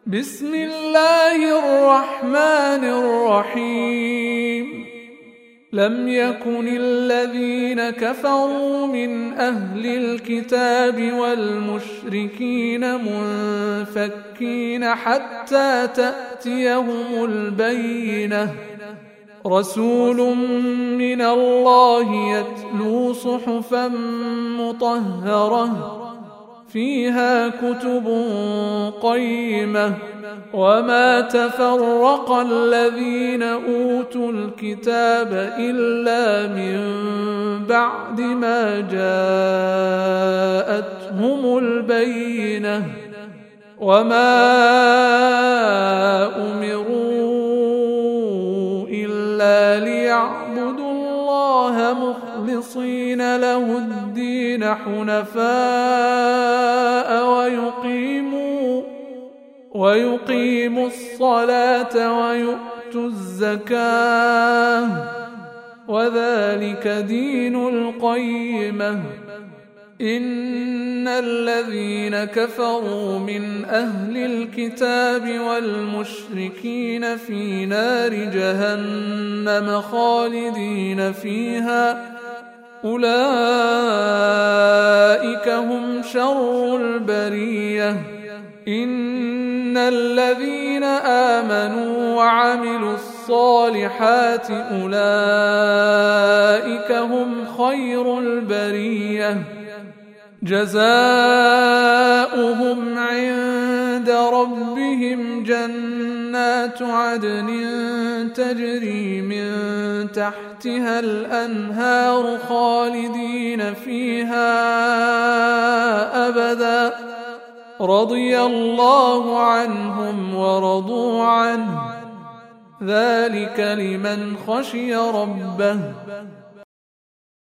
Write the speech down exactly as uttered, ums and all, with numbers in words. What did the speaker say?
بسم الله الرحمن الرحيم. لم يكن الذين كفروا من أهل الكتاب والمشركين منفكين حتى تأتيهم البينة، رسول من الله يتلو صحفا مطهرة فيها كتب قيمة، وما تفرق الذين أوتوا الكتاب إلا من بعد ما جاءتهم البينة، وما أمروا إلا ليعبدوا الله مخلصين له الدين حنفاء ويقيموا ويقيموا الصلاة ويؤتوا الزكاة، وذلك دين القيمة. إن الذين كفروا من أهل الكتاب والمشركين في نار جهنم خالدين فيها، أولئك هم شر البرية. إن الذين آمنوا وعملوا الصالحات أولئك هم خير البرية، جزاؤهم عند ربهم جنات عدن تجري من تحتها الأنهار خالدين فيها أبدا، رضي الله عنهم ورضوا عنه، ذلك لمن خشي ربه.